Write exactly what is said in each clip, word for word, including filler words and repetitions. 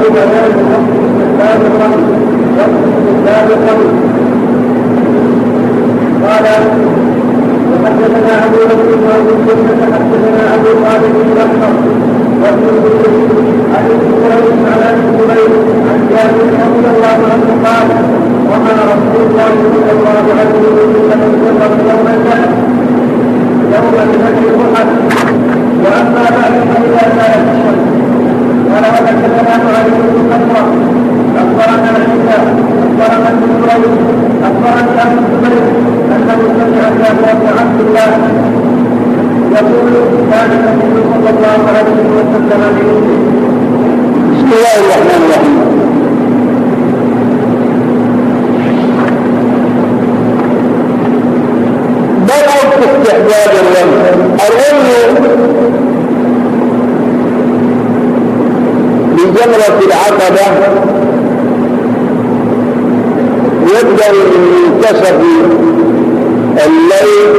بيان استحباب الرمي واستحباب الرمي. قال وحدثنا ابو بكر بن ابي شيبه حدثنا ابو خالد بن احمد وابن جرير عن ابن جرير عن ابي هريره عن جابر رضي الله عنه قال وما رسول الله صلى الله عليه وسلم يوم يوم النحر يوم النحر الضحى واما بعد فاذا كانت الشمس. قال وحدثنا علي بن صخره اخبرنا عيسى اخبرنا ابن جرير اخبرنا ابن جرير انه سمع جابر بن عبد الله يقول كان النبي صلى الله عليه وسلم يقول. بسم الله الرحمن الرحيم. باب استحباب الرمي. الرمي بجمرة العقبة يبدأ من منتصف الليل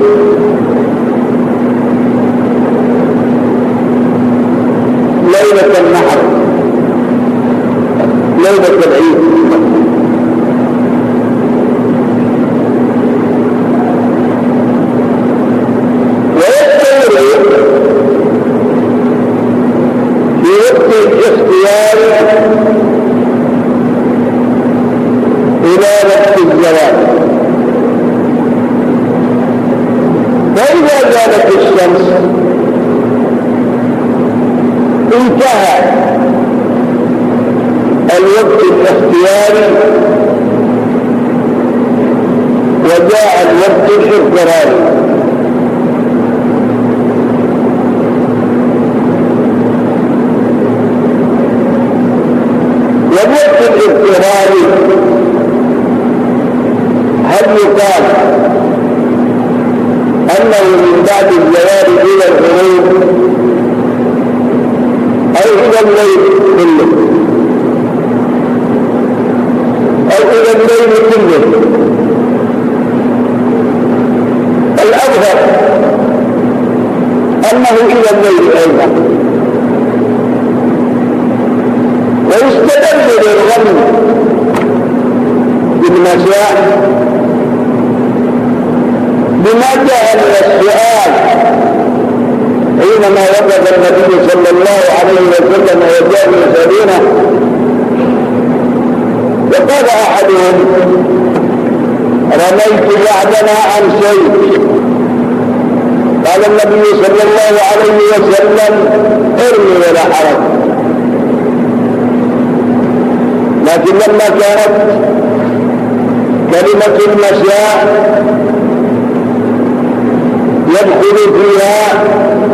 ليلة النحر ليلة العيد، ويستمر في وقت الاختيار إلى وقت الزوال. فإذا زالت الشمس انتهى الوقت الاختياري وجاء الوقت الاضطراري. والوقت الاضطراري هل يقال أنه من بعد الزوال إلى الغروب أو إلى الليل كله أو إلى الليل كله؟ الأظهر أنه إلى الليل أيضا. ويستدل للرمي بالمساء بما جاء من السؤال حينما وقف النبي صلى الله عليه وسلم وجاء يسألونه وقال أحدهم رميت بعدنا عن شيء. قال النبي صلى الله عليه وسلم ارمي ولا حرج. لكن لما كانت كلمة المساء يدخل فيها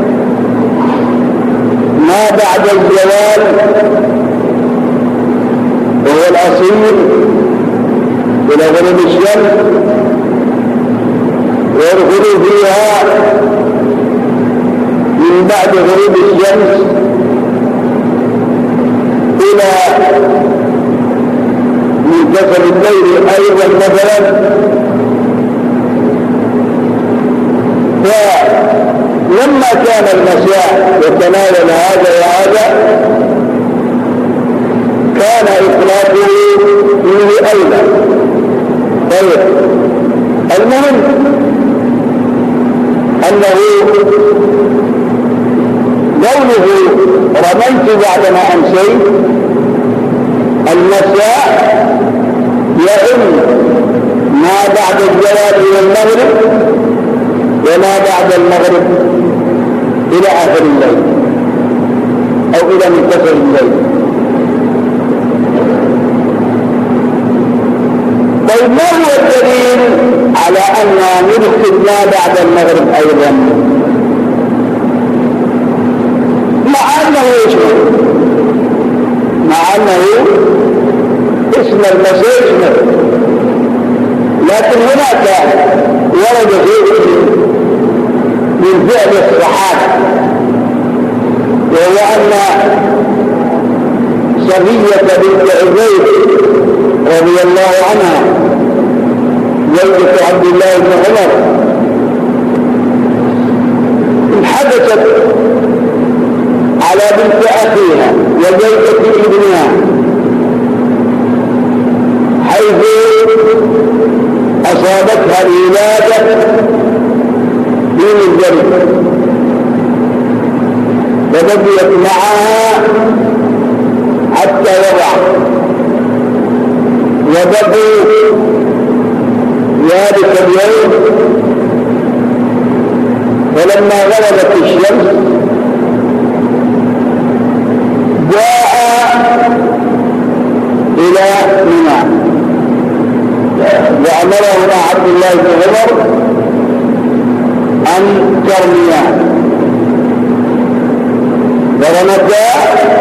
ما بعد الزوال وهو الأصيل إلى غروب الشمس، ويدخل فيها من بعد غروب الشمس إلى منتصف الليل أيضا مثلا. فلما كان المساء يتناول هذا وهذا كان إطلاقه فيه أيضا. طيب المهم أنه قوله رميت بعدما أمسيت المساء يئن ما بعد الزوال إلى المغرب وما بعد المغرب إلى آخر الليل أو إلى منتصف الليل. طيب ما هو الدليل على أن ندخل ما بعد المغرب أيضا مع أنه يشمل مع أنه اسم المساء يشمل، لكن هناك ورد فيه من فعل الصحابة، وهو أن صفية بنت عبيد رضي الله عنها زوجة عبد الله بن عمر انحدثت على بنت أخيها وزوجة ابنها حيث أصابتها الولادة في مزدلفة فبقيت معها حتى وضع وبقوا ذلك اليوم. فلما غربت الشمس جاء إلى منى وأمره عبد الله بن عمر أن ترمياه ورمتا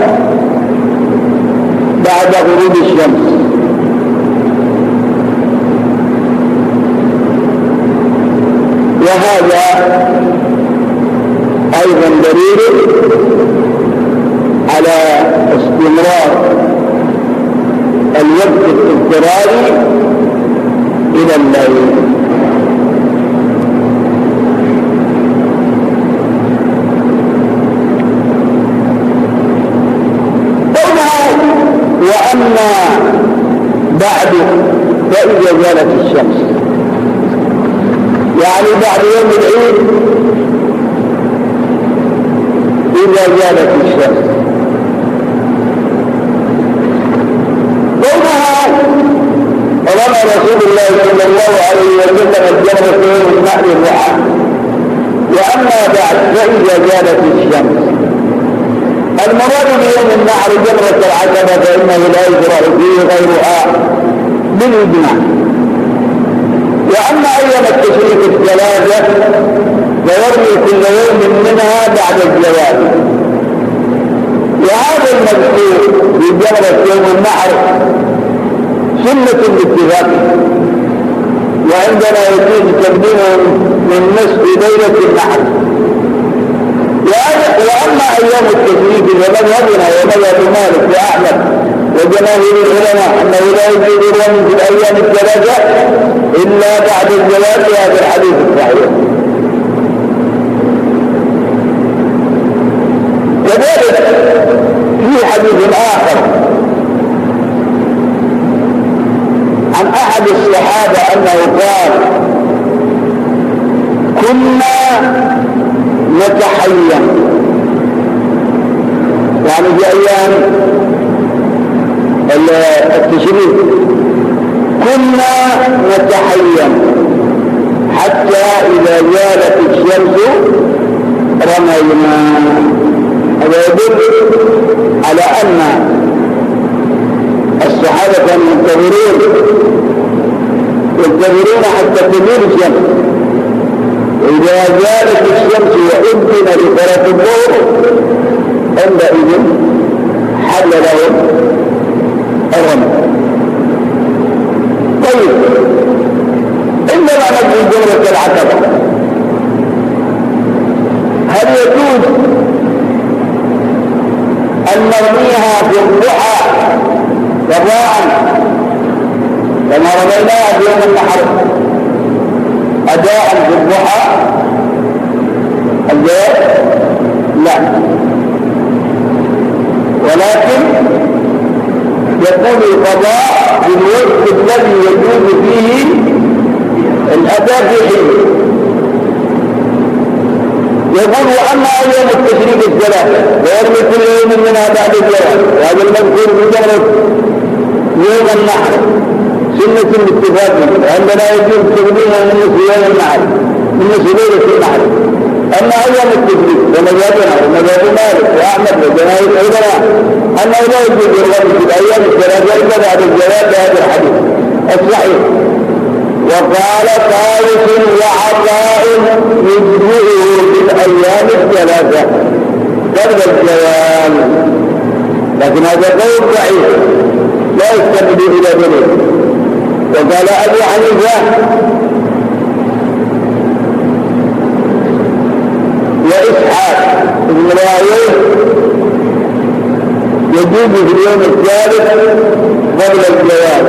بعد غروب الشمس. وهذا أيضا دليل على استمرار الوقت الاضطراري إلى الليل. وأما بعد فإذا زالت الشمس، يعني بعد يوم العيد إذا زالت الشمس. قولها رمى رسول الله صلى الله عليه وسلم الجمرة يوم النحر الرحى. وأما بعد فإذا زالت الشمس، المراد بيوم النحر جمرة العقبة فإنه لا يشرع فيه غيرها بالإجماع. وأما أيام التشريق الثلاثة فيرمي كل يوم منها بعد الزواج. وهذا المذكور بجمرة يوم النحر سنة باتفاق، وعندنا يجوز تقديمه من نصف ليلة النحر. وأما أيام التشريق فمذهبنا ومذهب مالك وأحمد وجماهير العلماء أنه لا يجوز الرمي في الأيام الثلاثة إلا بعد الزواج في هذا الحديث الصحيح. كذلك في حديث آخر عن أحد الصحابة أنه قال: كنا نتحين، يعني في أيام التشريق كنا نتحين حتى إذا زالت الشمس رمينا. هذا يدل على أن الصحابة كانوا ينتظرون ينتظرون حتى تميل الشمس، وإذا زالت الشمس وأذن لصلاة الظهر عندئذ حل لهم الرمي. طيب، عندما نجد جمرة العقبة هل يجوز أن نرميها في الضحى قضاء كما رميناها في يوم النحر أداء في الضحى؟ الجواب لا، ولكن يكون القضاء في الوقت الذي يجوز فيه الأداء في حين. يقول: وأما أيام التشريق الثلاثة ويرمي كل يوم منها بعد الزواج. وهذا المذكور في جمرة يوم النحر سنة باتفاق، عندنا يجوز تقديمها من نصف يوم النحر من نصف ليلة النحر. أما أيام التشريق ومذهبنا ومذهب مالك وأحمد وجماهير العلماء أنه لا يجوز الرمي في الأيام الثلاثة إلا بعد الزواج بهذا الحديث الصحيح. وقال طاووس وعطاء يجزئه في الأيام الثلاثة قبل الزوال، لكن هذا قول ضعيف لا يستند إلى دليل. وقال أبو حنيفة وإسحاق بن راهويه يجوز في اليوم الثالث قبل الزوال.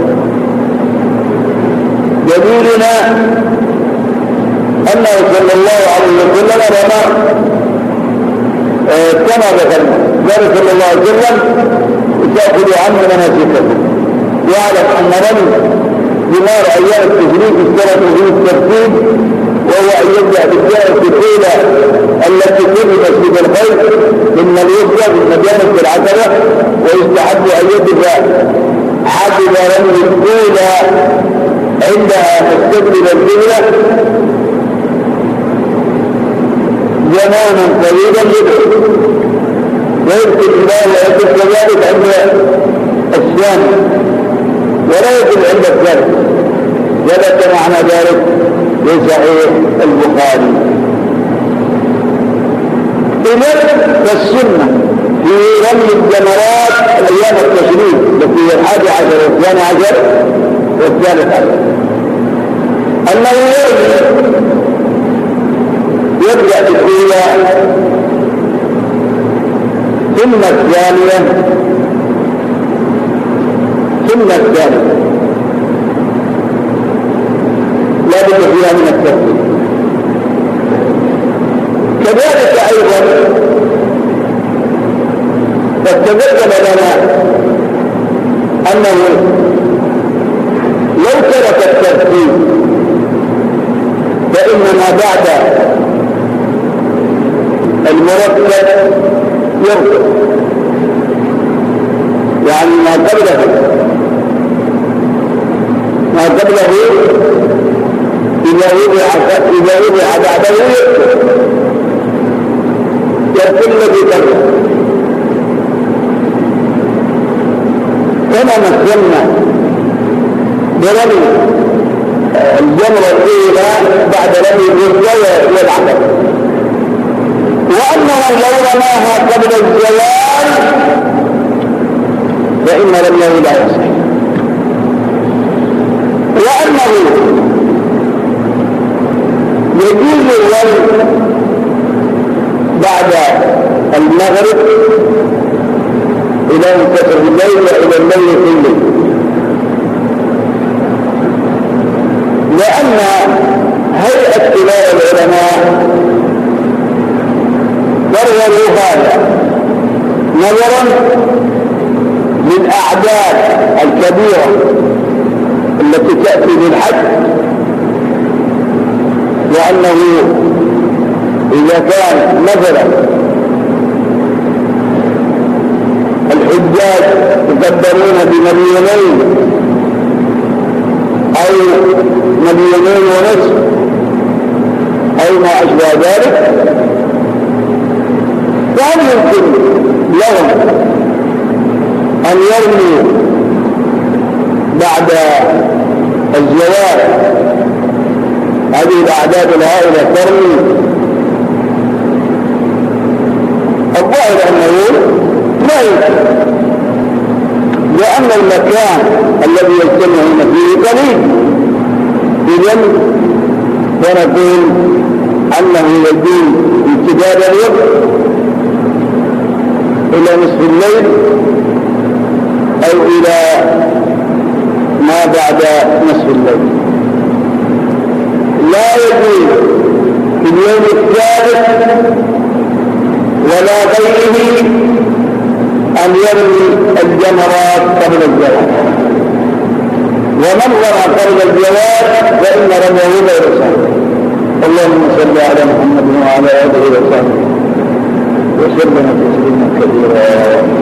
دليلنا أنه صلى الله عليه وسلم رمى آه كما ذكرنا قال صلى الله عليه وسلم تأخذوا عنه مناسككم. واعلم أن رمي ثمار أيام التشريك اشترط فيه الترتيب، وهو أن يبدأ بالجهة الأولى التي تبني مسجد الخير ثم يبدأ بالمجانب العتبة، ويستحب أن يبدأ حافظ رمي الأولى عندها مستقبل القبلة زمانا طويلا يدعو، ويمكن الله ويكون كذلك عند الثاني ولا يكون عند الثالث، وذلك معنى ذلك في صحيح البخاري. إذن فالسنة في رمي الجمرات أيام التشريق التي هي الحادي عشر والثاني عشر والثالث عشر أنه يبدأ بالأولى ثم الثانية ثم الثالثة، لا بد فيها من الترتيب. كذلك أيضا قد تبين لنا أنه لو ترك الترتيب فإن ما بعد المرتب يرتب، يعني ما قبله ما قبله إذا وضع إذا وضع بعده يرتب يرتب الذي قبله. كما مثلنا برمي الجمرة الأولى بعد رمي الرجل والعقب، وأنه لو رماها قبل الزوال فإن رميه لا يصح، وأنه يجوز الرمي بعد المغرب إلى منتصف الليل وإلى الليل كله، لأن هيئة كبار العلماء ضروروا هذا نظرا للأعداد الكبيرة التي تأتي بالحج، وأنه إذا كان مثلا الحجاج يقدرون بمليونين أو مليونين ونصف أو ما أشبه ذلك، فهل يمكن لهم أن يرموا بعد الزواج هذه الأعداد الهائلة ترمي؟ الظاهر أنه لا يمكن، لأن المكان الذي يجتمعون فيه قليل، إذن ونقول أنه يجوز امتداد الوقت إلى نصف الليل أو إلى ما بعد نصف الليل. لا يجوز في اليوم الثالث ولا غيره أن يرمي الجمرات قبل الزواج، ومن رمى قبل الزواج فإن رميه غير صحيح. اللهم صل على محمد وعلى آله وصحبه وسلم تسليما كثيرا.